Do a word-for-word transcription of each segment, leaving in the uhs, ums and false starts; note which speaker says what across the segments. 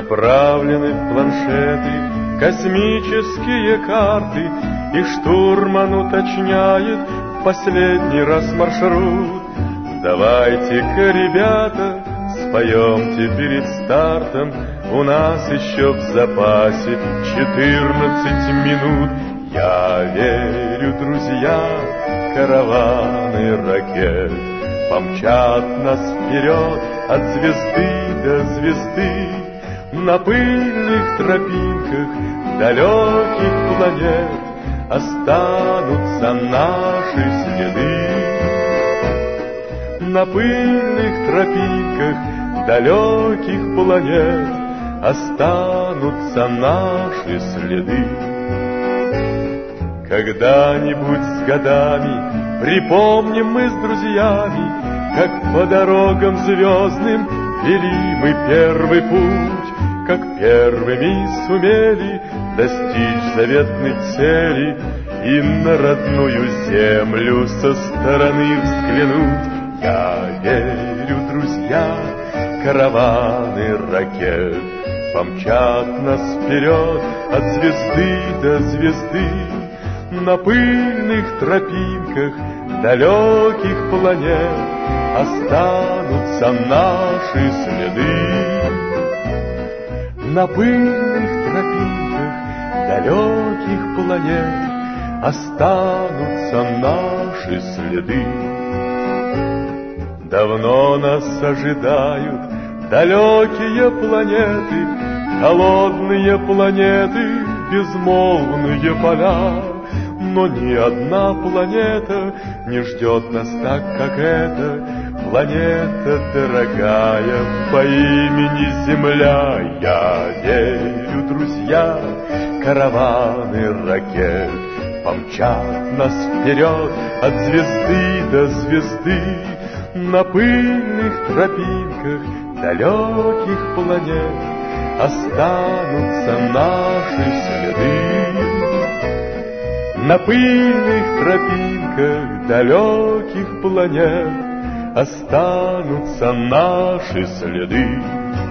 Speaker 1: Заправлены в планшеты космические карты, и штурман уточняет в последний раз маршрут. Давайте-ка, ребята, споемте перед стартом, у нас еще в запасе четырнадцать минут. Я верю, друзья, караваны ракет помчат нас вперед от звезды до звезды. На пыльных тропинках далеких планет останутся наши следы. На пыльных тропинках далеких планет останутся наши следы. Когда-нибудь с годами припомним мы с друзьями, как по дорогам звездным вели мы первый путь, как первыми сумели достичь заветной цели и на родную землю со стороны взглянуть. Я верю, друзья, караваны ракет помчат нас вперед от звезды до звезды. На пыльных тропинках далеких планет останутся наши следы. На пыльных тропинках далеких планет останутся наши следы. Давно нас ожидают далекие планеты, холодные планеты, безмолвные поля. Но ни одна планета не ждет нас так, как эта планета дорогая по имени Земля. Я верю, друзья, караваны ракет помчат нас вперед от звезды до звезды. На пыльных тропинках далеких планет останутся наши следы. На пыльных тропинках далеких планет останутся наши следы.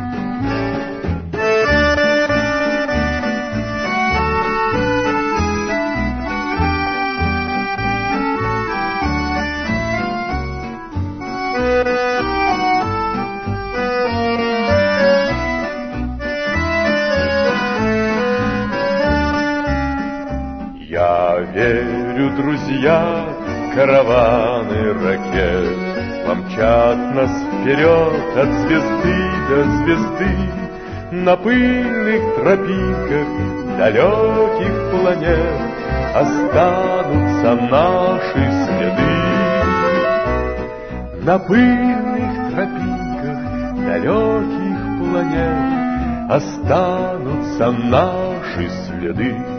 Speaker 1: Я верю, друзья, караваны ракет помчат нас вперед от звезды до звезды. На пыльных тропинках далеких планет останутся наши следы. На пыльных тропинках далеких планет останутся наши следы.